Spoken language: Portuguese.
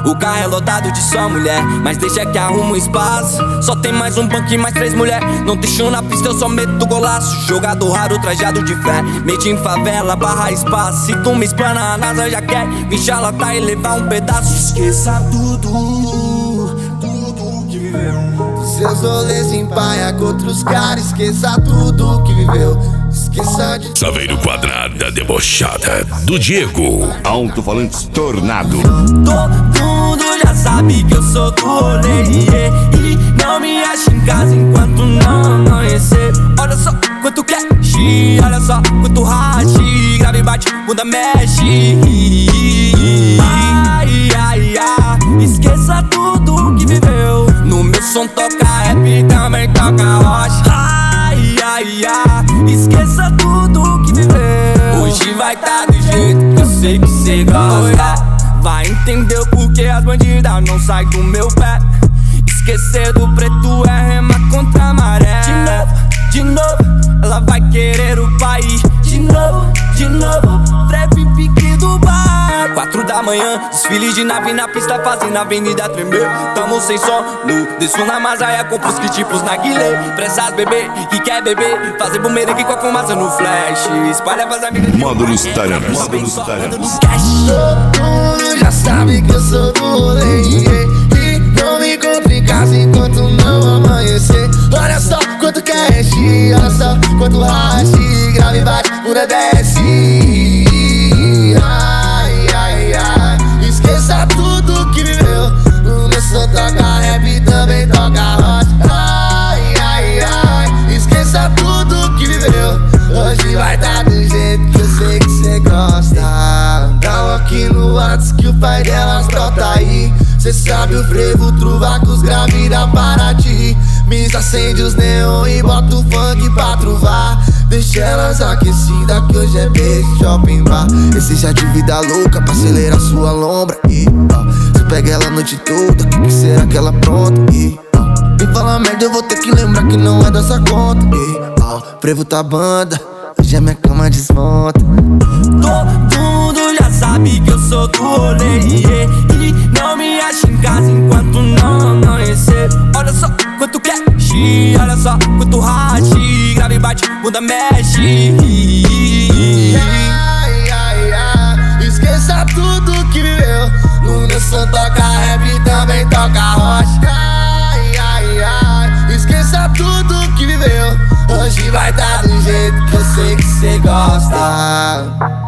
O carro é lotado de só mulher, mas deixa que arruma um espaço. Só tem mais um banco e mais 3 mulher. Não deixo na pista, eu só meto golaço. Jogador raro, trajado de fé. Made em favela, barra espaço. Se tu me explana, a NASA já quer me charlatar e levar um pedaço. Esqueça tudo que viveu. Seus rolês em paia com outros caras. Esqueça tudo que viveu. Esqueça de Saveiro Quadrada debochada do Diego. Alto-falantes Tornado. Todo mundo já sabe que eu sou do rolê, e não me acha em casa enquanto não amanhecer. Olha só quanto cash, olha só quanto hash. Grave, bate, bunda mexe. Ai, ai, ai, esqueça tudo que viveu. No meu som toca rap, também toca rocha. Ai, ai, ai, esqueça tudo que viveu. Hoje vai tá do jeito que eu sei que cê gosta. Vai entender o porquê as bandidas não saem do meu pé. Esquecer do preto é remar contra a maré. De novo, ela vai querer o país. De novo, trap pique do bar. 4 da manhã, desfile de nave na pista, fazendo a avenida tremer. Tamo sem som, desço na masaia, compro os tipos na guilê. Pressas bebê, que quer beber, fazer bumerangue com a fumaça no flash. Espalha pras amigas de Módulos Taranas. Todo mundo já sabe que eu sou do rolê, e não me encontro em casa enquanto não amanhecer. Olha só quanto cash, olha só quanto hash. Grave, bate, bunda desce. Ai, ai, ai, esqueça tudo que viveu. No meu som toca rap, também toca rocha. Ai, ai, ai, esqueça tudo que viveu. Hoje vai tá do jeito que eu sei que cê gosta. Dá aqui no WhatsApp que o pai delas brota aí. Cê sabe o frevo, truvacos, gravida para ti. Miss acende os neon e bota o funk pra truvar. Deixa elas aquecidas que hoje é beijo, shopping bar. Esse já de vida louca pra acelerar sua lombra. Você pega ela a noite toda, que será que ela pronta? Me fala merda, eu vou ter que lembrar que não é dessa conta. Frevo tá banda, hoje a minha cama desmonta. Todo mundo já sabe que eu sou do rolê, e não me acha em casa enquanto não amanhecer. Olha só quanto cash, olha só quanto hash. Grave, bate, bunda mexe. Ai, ai, ai, esqueça tudo que viveu. No meu som toca rap, também toca rocha. Ai, ai, ai, esqueça tudo que viveu. Hoje vai tá do jeito que eu sei que cê gosta.